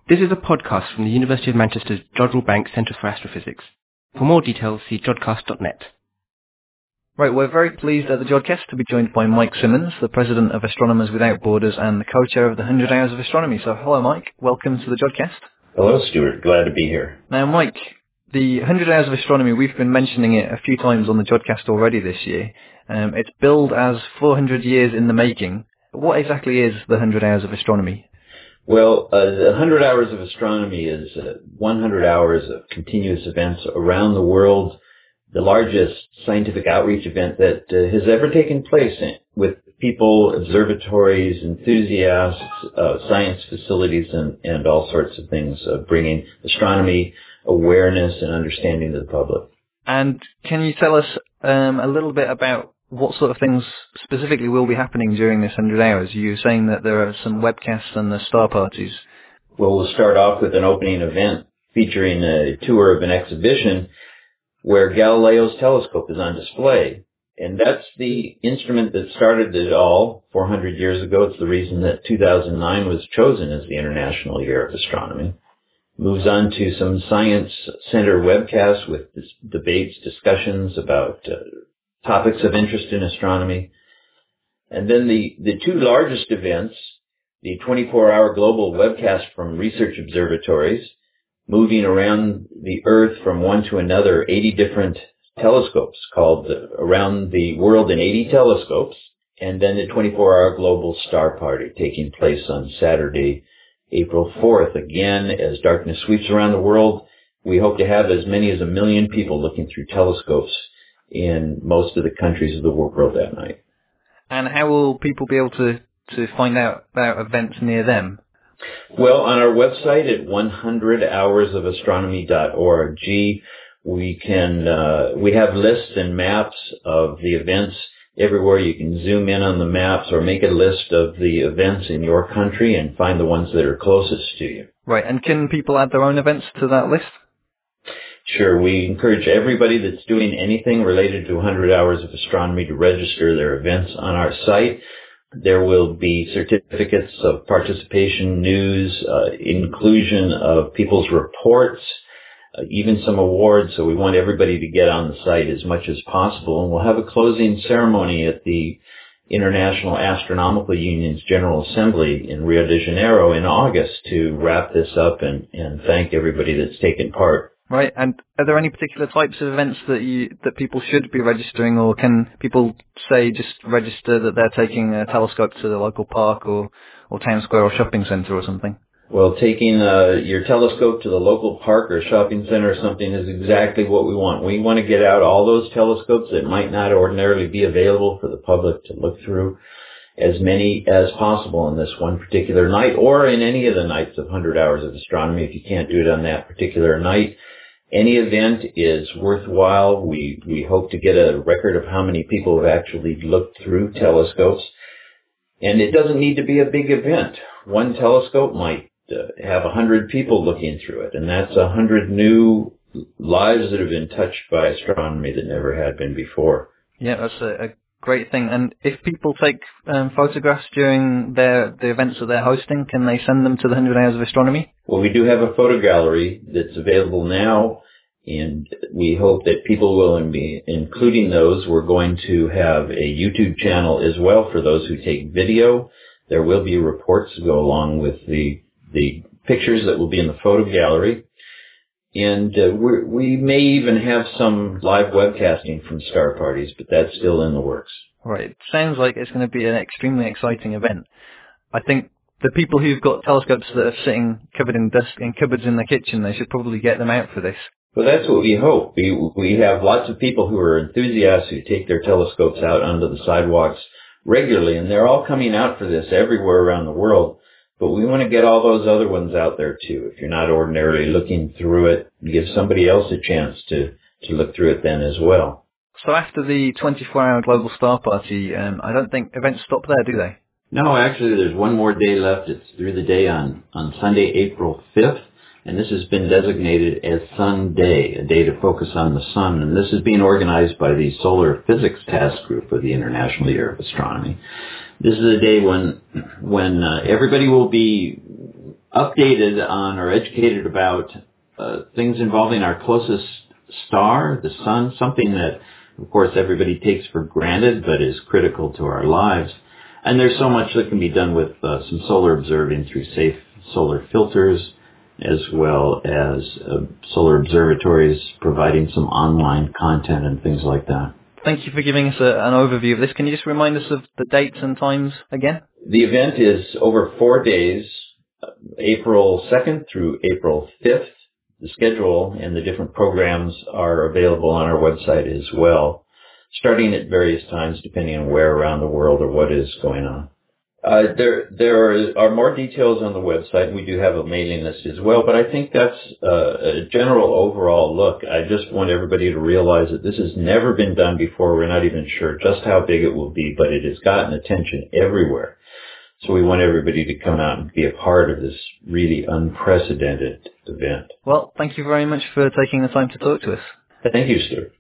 This is a podcast from the University of Manchester's Jodrell Bank Centre for Astrophysics. For more details, see jodcast.net. Right, we're very pleased at the Jodcast to be joined by Mike Simmons, the President of Astronomers Without Borders and the co-chair of the 100 Hours of Astronomy. So hello Mike, welcome to the Jodcast. Hello Stuart, glad to be here. Now Mike, the 100 Hours of Astronomy, we've been mentioning it a few times on the Jodcast already this year. It's billed as 400 years in the making. What exactly is the 100 Hours of Astronomy? Well, the 100 Hours of Astronomy is 100 hours of continuous events around the world, the largest scientific outreach event that has ever taken place with people, observatories, enthusiasts, science facilities, and all sorts of things, bringing astronomy awareness and understanding to the public. And can you tell us a little bit about what sort of things specifically will be happening during this 100 hours? You were saying that there are some webcasts and the star parties. Well, we'll start off with an opening event featuring a tour of an exhibition where Galileo's telescope is on display. And that's the instrument that started it all 400 years ago. It's the reason that 2009 was chosen as the International Year of Astronomy. Moves on to some Science Center webcasts with debates, discussions about topics of interest in astronomy. And then the two largest events, the 24-hour global webcast from research observatories, moving around the Earth from one to another, 80 different telescopes called Around the World in 80 Telescopes, and then the 24-hour global star party taking place on Saturday, April 4th. Again, as darkness sweeps around the world, we hope to have as many as 1 million people looking through telescopes in most of the countries of the world that night. And how will people be able to find out about events near them? Well, on our website at 100hoursofastronomy.org, we have lists and maps of the events everywhere. You can zoom in on the maps or make a list of the events in your country and find the ones that are closest to you. Right, and can people add their own events to that list? Sure, we encourage everybody that's doing anything related to 100 Hours of Astronomy to register their events on our site. There will be certificates of participation, news, inclusion of people's reports, even some awards. So we want everybody to get on the site as much as possible. And we'll have a closing ceremony at the International Astronomical Union's General Assembly in Rio de Janeiro in August to wrap this up and thank everybody that's taken part. Right, and are there any particular types of events that people should be registering, or can people say just register that they're taking a telescope to the local park or town square or shopping centre or something? Well, taking your telescope to the local park or shopping center or something is exactly what we want. We want to get out all those telescopes that might not ordinarily be available for the public to look through, as many as possible on this one particular night or in any of the nights of 100 Hours of Astronomy if you can't do it on that particular night. Any event is worthwhile. We hope to get a record of how many people have actually looked through telescopes. And it doesn't need to be a big event. One telescope might have 100 people looking through it, and that's 100 new lives that have been touched by astronomy that never had been before. Yeah, that's a great thing. And if people take photographs during the events that they're hosting, can they send them to the 100 Hours of Astronomy? Well, we do have a photo gallery that's available now, and we hope that people will be including those. We're going to have a YouTube channel as well for those who take video. There will be reports to go along with the pictures that will be in the photo gallery. And we may even have some live webcasting from star parties, but that's still in the works. Right. It sounds like it's going to be an extremely exciting event. I think the people who've got telescopes that are sitting covered in dust in cupboards in the kitchen, they should probably get them out for this. Well, that's what we hope. We have lots of people who are enthusiasts who take their telescopes out onto the sidewalks regularly, and they're all coming out for this everywhere around the world. But we want to get all those other ones out there too. If you're not ordinarily looking through it, give somebody else a chance to look through it then as well. So after the 24-hour global star party, I don't think events stop there, do they? No, actually there's one more day left. It's through the day on Sunday, April 5th. And this has been designated as Sun Day, a day to focus on the sun. And this is being organized by the Solar Physics Task Group of the International Year of Astronomy. This is a day when everybody will be updated on or educated about things involving our closest star, the sun, something that, of course, everybody takes for granted but is critical to our lives. And there's so much that can be done with some solar observing through safe solar filters, as well as solar observatories providing some online content and things like that. Thank you for giving us an overview of this. Can you just remind us of the dates and times again? The event is over 4 days, April 2nd through April 5th. The schedule and the different programs are available on our website as well, starting at various times depending on where around the world or what is going on. There are more details on the website. We do have a mailing list as well, but I think that's a general overall look. I just want everybody to realize that this has never been done before. We're not even sure just how big it will be, but it has gotten attention everywhere. So we want everybody to come out and be a part of this really unprecedented event. Well, thank you very much for taking the time to talk to us. Thank you, Stuart.